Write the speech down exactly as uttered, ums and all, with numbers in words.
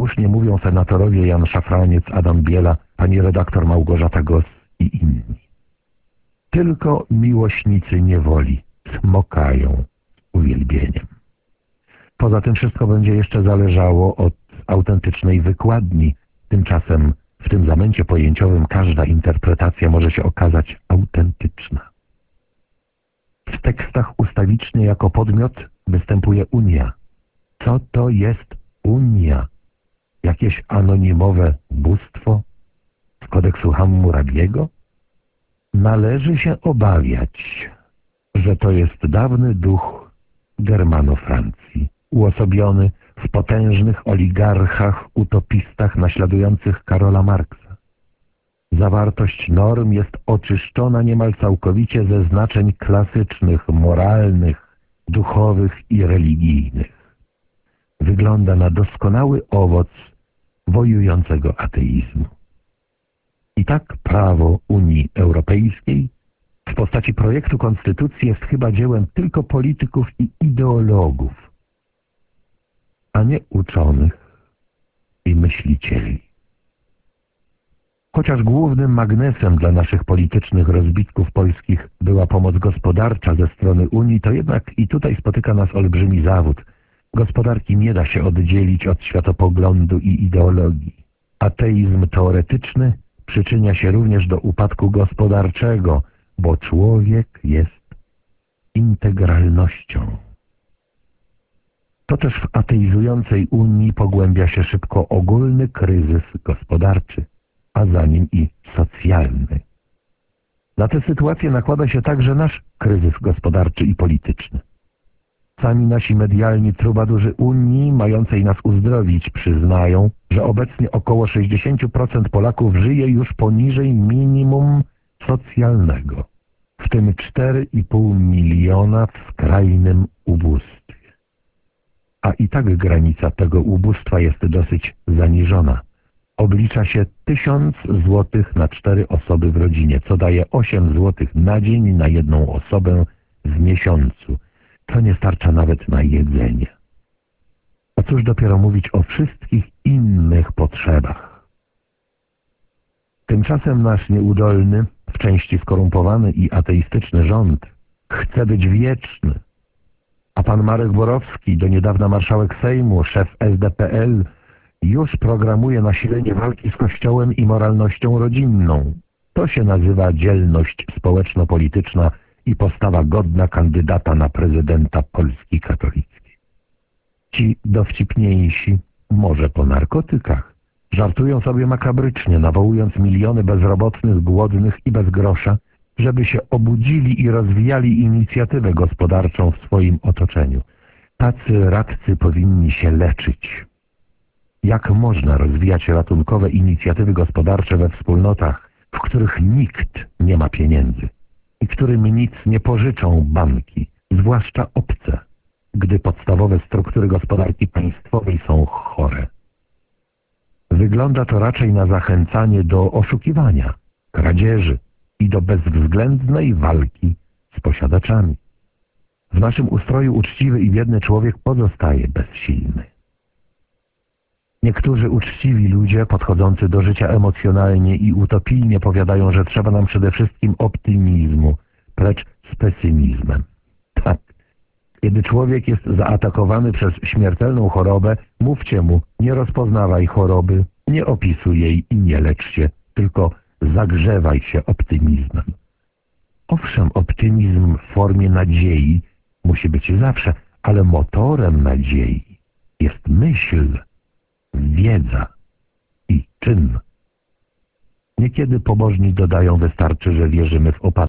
słusznie mówią senatorowie Jan Szafraniec, Adam Biela, pani redaktor Małgorzata Goss i inni. Tylko miłośnicy niewoli smokają uwielbieniem. Poza tym wszystko będzie jeszcze zależało od autentycznej wykładni. Tymczasem w tym zamęcie pojęciowym każda interpretacja może się okazać autentyczna. W tekstach ustawicznie jako podmiot występuje Unia. Co to jest Unia? Jakieś anonimowe bóstwo z kodeksu Hammurabiego? Należy się obawiać, że to jest dawny duch Germano-Francji, uosobiony w potężnych oligarchach, utopistach naśladujących Karola Marksa. Zawartość norm jest oczyszczona niemal całkowicie ze znaczeń klasycznych, moralnych, duchowych i religijnych. Wygląda na doskonały owoc wojującego ateizmu. I tak prawo Unii Europejskiej w postaci projektu konstytucji jest chyba dziełem tylko polityków i ideologów, a nie uczonych i myślicieli. Chociaż głównym magnesem dla naszych politycznych rozbitków polskich była pomoc gospodarcza ze strony Unii, to jednak i tutaj spotyka nas olbrzymi zawód. Gospodarki nie da się oddzielić od światopoglądu i ideologii. Ateizm teoretyczny przyczynia się również do upadku gospodarczego, bo człowiek jest integralnością. To też w ateizującej Unii pogłębia się szybko ogólny kryzys gospodarczy, a za nim i socjalny. Na tę sytuację nakłada się także nasz kryzys gospodarczy i polityczny. Sami nasi medialni trubadurzy Unii, mającej nas uzdrowić, przyznają, że obecnie około sześćdziesiąt procent Polaków żyje już poniżej minimum socjalnego, w tym cztery i pół miliona w skrajnym ubóstwie. A i tak granica tego ubóstwa jest dosyć zaniżona. Oblicza się tysiąc złotych na cztery osoby w rodzinie, co daje osiem złotych na dzień na jedną osobę w miesiącu. To nie starcza nawet na jedzenie. A cóż dopiero mówić o wszystkich innych potrzebach. Tymczasem nasz nieudolny, w części skorumpowany i ateistyczny rząd chce być wieczny. A pan Marek Borowski, do niedawna marszałek Sejmu, szef S D P L, już programuje nasilenie walki z Kościołem i moralnością rodzinną. To się nazywa dzielność społeczno-polityczna i postawa godna kandydata na prezydenta Polski katolickiej. Ci dowcipniejsi, może po narkotykach, żartują sobie makabrycznie, nawołując miliony bezrobotnych, głodnych i bez grosza, żeby się obudzili i rozwijali inicjatywę gospodarczą w swoim otoczeniu. Tacy radcy powinni się leczyć. Jak można rozwijać ratunkowe inicjatywy gospodarcze we wspólnotach, w których nikt nie ma pieniędzy i którym nic nie pożyczą banki, zwłaszcza obce, gdy podstawowe struktury gospodarki państwowej są chore? Wygląda to raczej na zachęcanie do oszukiwania, kradzieży i do bezwzględnej walki z posiadaczami. W naszym ustroju uczciwy i biedny człowiek pozostaje bezsilny. Niektórzy uczciwi ludzie podchodzący do życia emocjonalnie i utopijnie powiadają, że trzeba nam przede wszystkim optymizmu, precz z pesymizmem. Tak, kiedy człowiek jest zaatakowany przez śmiertelną chorobę, mówcie mu, nie rozpoznawaj choroby, nie opisuj jej i nie lecz się, tylko zagrzewaj się optymizmem. Owszem, optymizm w formie nadziei musi być zawsze, ale motorem nadziei jest myśl, wiedza i czyn. Niekiedy pobożni dodają, wystarczy, że wierzymy w opadek.